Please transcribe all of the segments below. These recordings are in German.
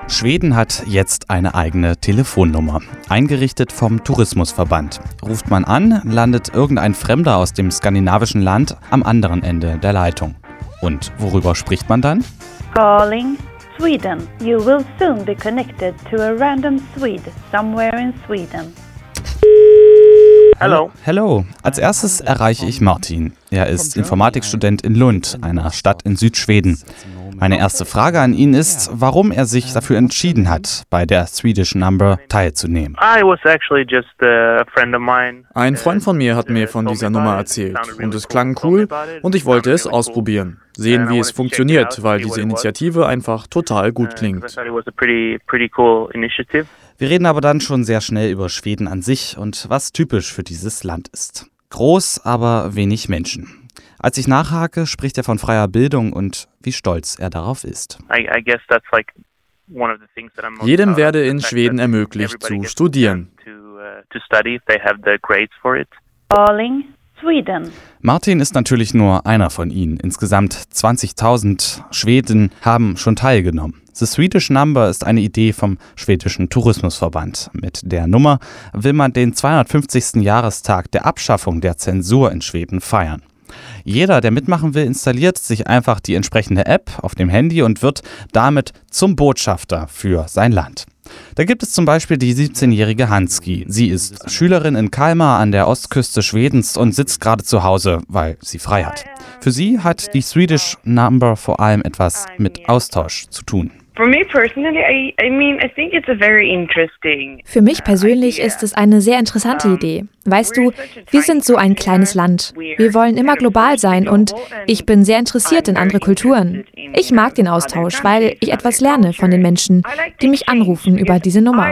Schweden hat jetzt eine eigene Telefonnummer, eingerichtet vom Tourismusverband. Ruft man an, landet irgendein Fremder aus dem skandinavischen Land am anderen Ende der Leitung. Und worüber spricht man dann? Calling Sweden. You will soon be connected to a random Swede somewhere in Sweden. Hallo. Hello. Als erstes erreiche ich Martin. Er ist Informatikstudent in Lund, einer Stadt in Südschweden. Meine erste Frage an ihn ist, warum er sich dafür entschieden hat, bei der Swedish Number teilzunehmen. Ein Freund von mir hat mir von dieser Nummer erzählt und es klang cool und ich wollte es ausprobieren. Sehen, wie es funktioniert, weil diese Initiative einfach total gut klingt. Wir reden aber dann schon sehr schnell über Schweden an sich und was typisch für dieses Land ist. Groß, aber wenig Menschen. Als ich nachhake, spricht er von freier Bildung und wie stolz er darauf ist. Jedem werde in Schweden ermöglicht zu studieren. Calling Sweden. Martin ist natürlich nur einer von ihnen. Insgesamt 20.000 Schweden haben schon teilgenommen. The Swedish Number ist eine Idee vom schwedischen Tourismusverband. Mit der Nummer will man den 250. Jahrestag der Abschaffung der Zensur in Schweden feiern. Jeder, der mitmachen will, installiert sich einfach die entsprechende App auf dem Handy und wird damit zum Botschafter für sein Land. Da gibt es zum Beispiel die 17-jährige Hanski. Sie ist Schülerin in Kalmar an der Ostküste Schwedens und sitzt gerade zu Hause, weil sie frei hat. Für sie hat die Swedish Number vor allem etwas mit Austausch zu tun. Für mich persönlich ist es eine sehr interessante Idee. Weißt du, wir sind so ein kleines Land. Wir wollen immer global sein und ich bin sehr interessiert in andere Kulturen. Ich mag den Austausch, weil ich etwas lerne von den Menschen, die mich anrufen über diese Nummer.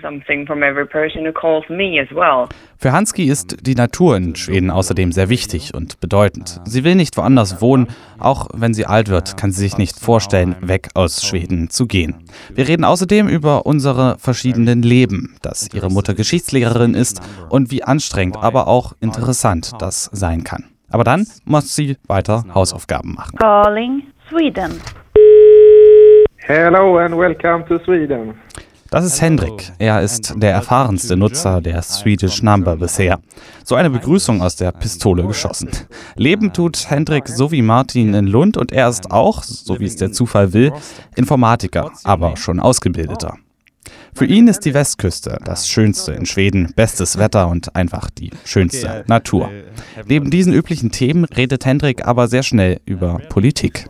Für Hanski ist die Natur in Schweden außerdem sehr wichtig und bedeutend. Sie will nicht woanders wohnen, auch wenn sie alt wird, kann sie sich nicht vorstellen, weg aus Schweden zu gehen. Wir reden außerdem über unsere verschiedenen Leben, dass ihre Mutter Geschichtslehrerin ist und wie anstrengend, aber auch interessant das sein kann. Aber dann muss sie weiter Hausaufgaben machen. Calling Sweden. Hello and welcome to Sweden. Das ist Hendrik. Er ist der erfahrenste Nutzer der Swedish Number bisher. So eine Begrüßung aus der Pistole geschossen. Leben tut Hendrik so wie Martin in Lund und er ist auch, so wie es der Zufall will, Informatiker, aber schon ausgebildeter. Für ihn ist die Westküste das Schönste in Schweden, bestes Wetter und einfach die schönste Natur. Neben diesen üblichen Themen redet Hendrik aber sehr schnell über Politik.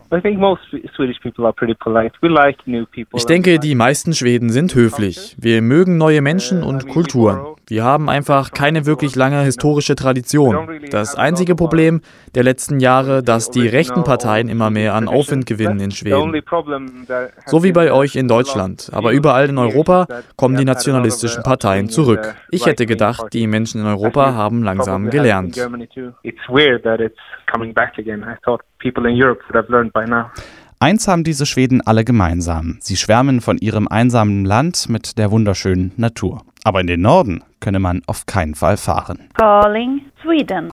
Ich denke, die meisten Schweden sind höflich. Wir mögen neue Menschen und Kulturen. Wir haben einfach keine wirklich lange historische Tradition. Das einzige Problem der letzten Jahre, dass die rechten Parteien immer mehr an Aufwind gewinnen in Schweden. So wie bei euch in Deutschland. Aber überall in Europa kommen die nationalistischen Parteien zurück. Ich hätte gedacht, die Menschen in Europa haben langsam gelernt. Eins haben diese Schweden alle gemeinsam. Sie schwärmen von ihrem einsamen Land mit der wunderschönen Natur. Aber in den Norden könne man auf keinen Fall fahren. Calling Sweden.